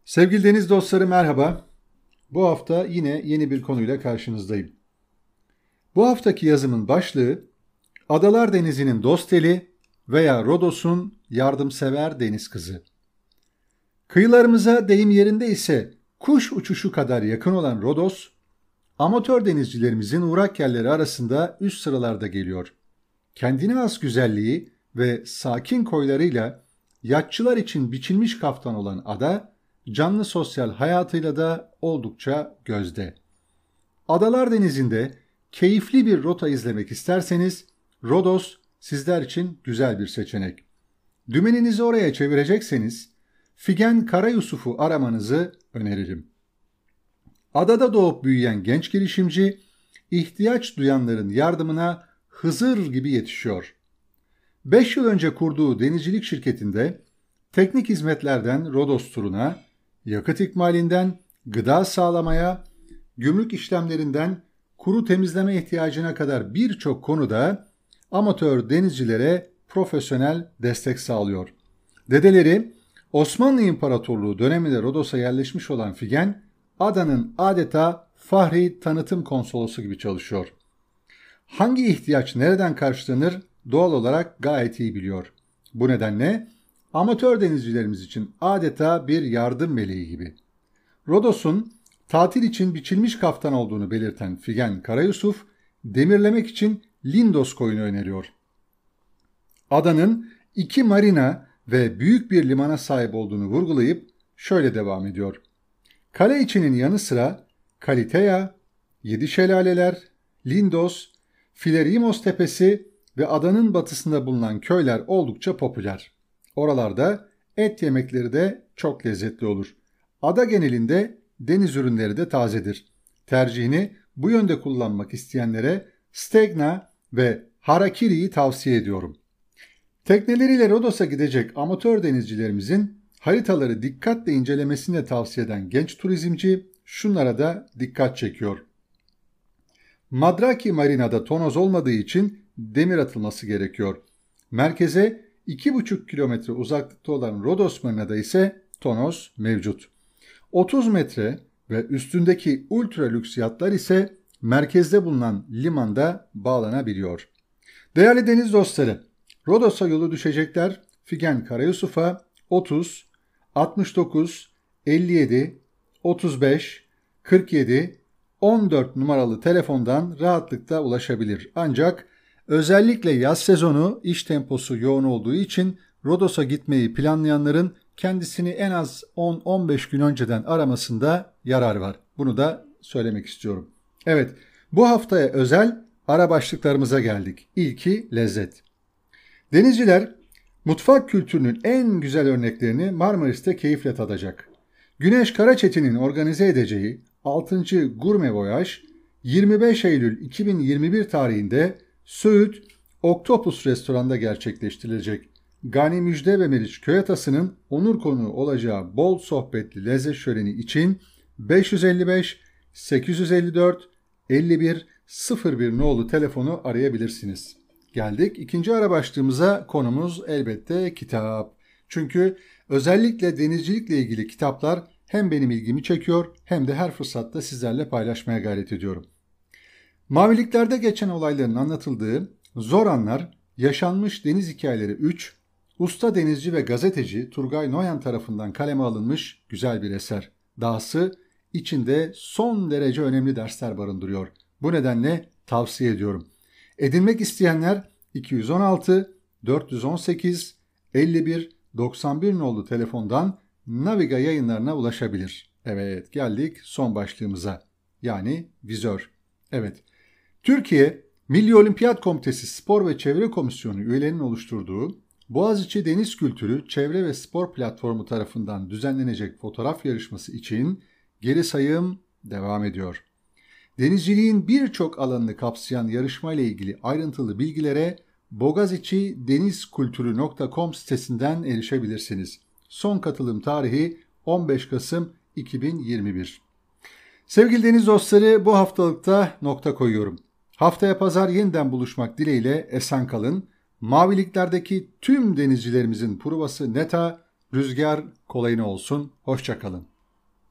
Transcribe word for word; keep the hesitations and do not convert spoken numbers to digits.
Sevgili deniz dostları merhaba. Bu hafta yine yeni bir konuyla karşınızdayım. Bu haftaki yazımın başlığı Adalar Denizi'nin Dosteli veya Rodos'un Yardımsever Deniz Kızı. Kıyılarımıza deyim yerinde ise kuş uçuşu kadar yakın olan Rodos, amatör denizcilerimizin uğrak yerleri arasında üst sıralarda geliyor. Kendine has güzelliği ve sakin koylarıyla yatçılar için biçilmiş kaftan olan ada, canlı sosyal hayatıyla da oldukça gözde. Adalar Denizi'nde keyifli bir rota izlemek isterseniz Rodos sizler için güzel bir seçenek. Dümeninizi oraya çevirecekseniz Figen Karayusuf'u aramanızı öneririm. Adada doğup büyüyen genç girişimci, ihtiyaç duyanların yardımına Hızır gibi yetişiyor. Beş yıl önce kurduğu denizcilik şirketinde teknik hizmetlerden Rodos turuna, yakıt ikmalinden gıda sağlamaya, gümrük işlemlerinden kuru temizleme ihtiyacına kadar birçok konuda amatör denizcilere profesyonel destek sağlıyor. Dedeleri Osmanlı İmparatorluğu döneminde Rodos'a yerleşmiş olan Figen, adanın adeta fahri tanıtım konsolosu gibi çalışıyor. Hangi ihtiyaç nereden karşılanır doğal olarak gayet iyi biliyor. Bu nedenle amatör denizcilerimiz için adeta bir yardım meleği gibi. Rodos'un tatil için biçilmiş kaftan olduğunu belirten Figen Karayusuf, demirlemek için Lindos koyunu öneriyor. Adanın iki marina ve büyük bir limana sahip olduğunu vurgulayıp şöyle devam ediyor. Kale içinin yanı sıra Kalitea, Yedi Şelaleler, Lindos, Filerimos Tepesi ve adanın batısında bulunan köyler oldukça popüler. Oralarda et yemekleri de çok lezzetli olur. Ada genelinde deniz ürünleri de tazedir. Tercihini bu yönde kullanmak isteyenlere Stegna ve Harakiri'yi tavsiye ediyorum. Tekneleriyle Rodos'a gidecek amatör denizcilerimizin haritaları dikkatle incelemesini de tavsiye eden genç turizmci şunlara da dikkat çekiyor. Madraki Marina'da tonoz olmadığı için demir atılması gerekiyor. Merkeze iki buçuk kilometre uzaklıkta olan Rodos Marina'da ise tonoz mevcut. otuz metre ve üstündeki ultra lüks yatlar ise merkezde bulunan limanda bağlanabiliyor. Değerli deniz dostları, Rodos'a yolu düşecekler Figen Karayusuf'a otuz, altmış dokuz, elli yedi, otuz beş, kırk yedi, on dört numaralı telefondan rahatlıkla ulaşabilir. Ancak özellikle yaz sezonu iş temposu yoğun olduğu için Rodos'a gitmeyi planlayanların kendisini en az on on beş gün önceden aramasında yarar var. Bunu da söylemek istiyorum. Evet, bu haftaya özel ara başlıklarımıza geldik. İlki lezzet. Denizciler mutfak kültürünün en güzel örneklerini Marmaris'te keyifle tadacak. Güneş Karaçetin'in organize edeceği altıncı Gurme Voyage yirmi beş Eylül iki bin yirmi bir tarihinde Söğüt Oktopus Restoran'da gerçekleştirilecek. Gani Müjde ve Meriç Köyatası'nın onur konuğu olacağı bol sohbetli lezzet şöleni için beş yüz elli beş sekiz yüz elli dört elli bir sıfır bir nolu telefonu arayabilirsiniz. Geldik ikinci ara başlığımıza, konumuz elbette kitap. Çünkü özellikle denizcilikle ilgili kitaplar hem benim ilgimi çekiyor hem de her fırsatta sizlerle paylaşmaya gayret ediyorum. Maviliklerde geçen olayların anlatıldığı Zor Anlar, Yaşanmış Deniz Hikayeleri üç, usta denizci ve gazeteci Turgay Noyan tarafından kaleme alınmış güzel bir eser. Dahası içinde son derece önemli dersler barındırıyor. Bu nedenle tavsiye ediyorum. Edinmek isteyenler iki yüz on altı dört yüz on sekiz elli bir doksan bir nolu telefondan Naviga yayınlarına ulaşabilir. Evet, geldik son başlığımıza. Yani vizör. Evet, Türkiye Milli Olimpiyat Komitesi Spor ve Çevre Komisyonu üyelerinin oluşturduğu Boğaziçi Deniz Kültürü Çevre ve Spor Platformu tarafından düzenlenecek fotoğraf yarışması için geri sayım devam ediyor. Denizciliğin birçok alanını kapsayan yarışma ile ilgili ayrıntılı bilgilere bogaziçidenizkulturu nokta com sitesinden erişebilirsiniz. Son katılım tarihi on beş Kasım iki bin yirmi bir. Sevgili deniz dostları, bu haftalıkta nokta koyuyorum. Haftaya pazar yeniden buluşmak dileğiyle esen kalın. Maviliklerdeki tüm denizcilerimizin provası neta, rüzgar kolayına olsun. Hoşça kalın.